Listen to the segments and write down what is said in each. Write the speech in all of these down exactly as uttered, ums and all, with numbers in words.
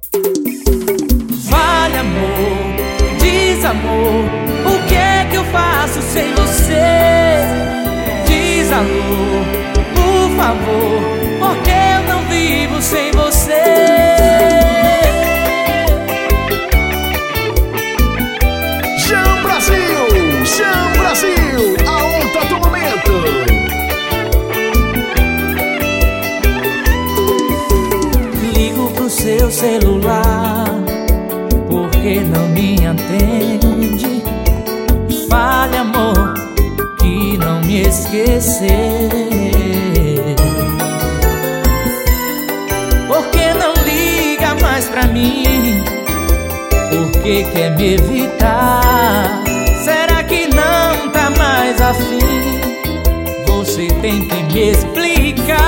Fale, amor, diz, amor, o que é que eu faço sem você? Diz, amor, por favor, porque eu não vivo sem você. Chão Brasil, Chão Brasil, a onda do momento. Ligo pro seu celular, porque não me atende. Fale, amor, que não me esquecer. Porque não liga mais pra mim? Porque quer me evitar? Será que não tá mais afim? Você tem que me explicar.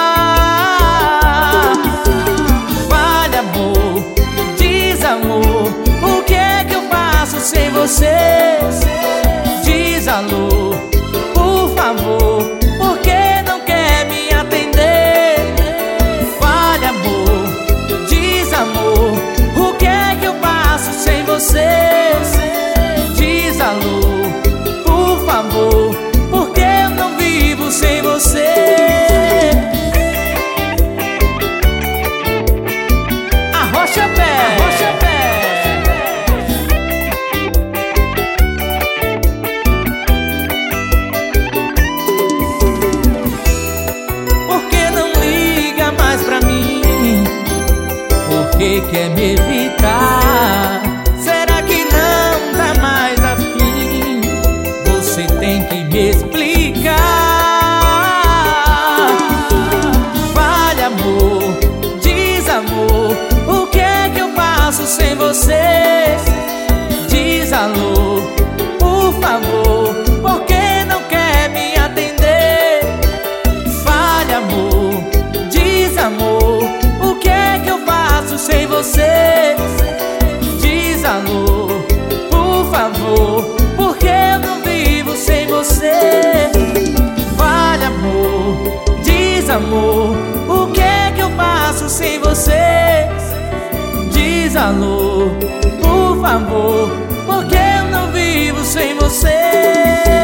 Fale, amor, diz, amor, o que é que eu faço sem você? Diz, alô, por favor, porque não quer me atender? Fale, amor, diz, amor, o que é que eu faço sem você? Diz, alô, por favor, porque eu não vivo sem você. Arrocha pé, arrocha pé. Porque não liga mais pra mim? Porque quer me evitar? Será que não tá mais afim? Você tem que me explicar. Fale, amor, diz, amor, o que é que eu faço sem você? Diz, alô, por favor, porque não quer me atender? Fale, amor, diz, amor, o que é que eu faço sem você? Diz, alô, por favor, porque eu não vivo sem você. Fale, amor, diz, amor, o que é que eu faço sem você? Diz, alô, por favor, porque eu não vivo sem você.